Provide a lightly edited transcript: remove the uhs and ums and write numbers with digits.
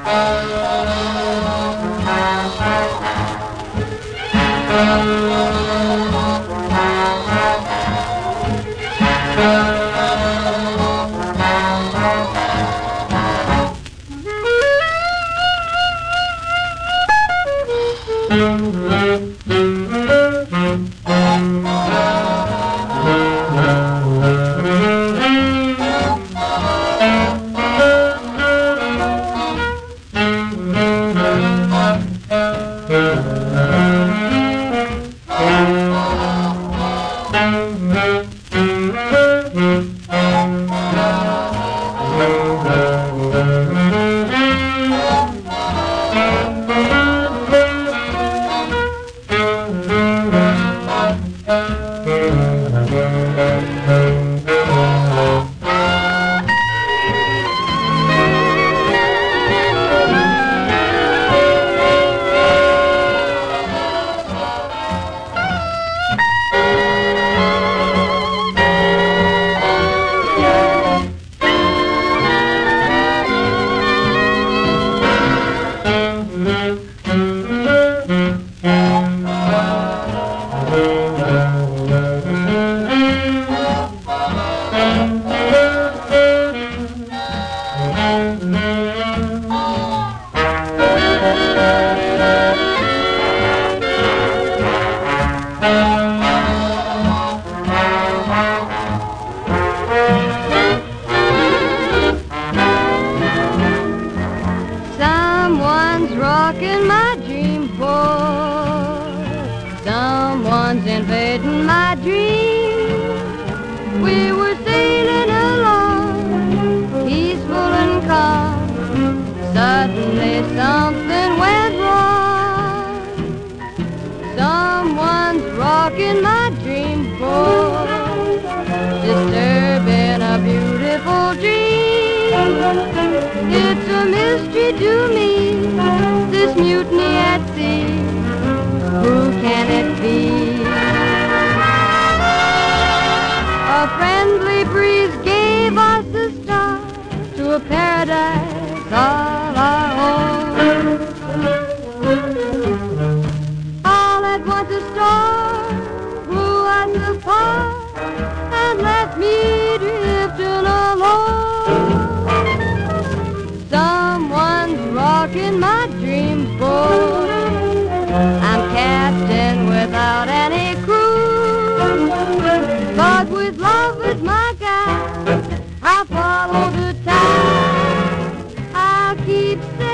Someone's rocking my dream board. Someone's invading my dream. We were sailing along, peaceful and calm. Suddenly something went wrong. Someone's rocking my dream board, disturbing a beautiful dream. It's a mystery to me, this mutiny at sea. Who can it be? A friendly breeze gave us the start to a paradise all our own. All at once a storm blew us apart and left me drifting alone. Someone's rocking my dream boat. I'm captain without any crew, but with love as my guide, I'll follow the tide. I'll keep sailing.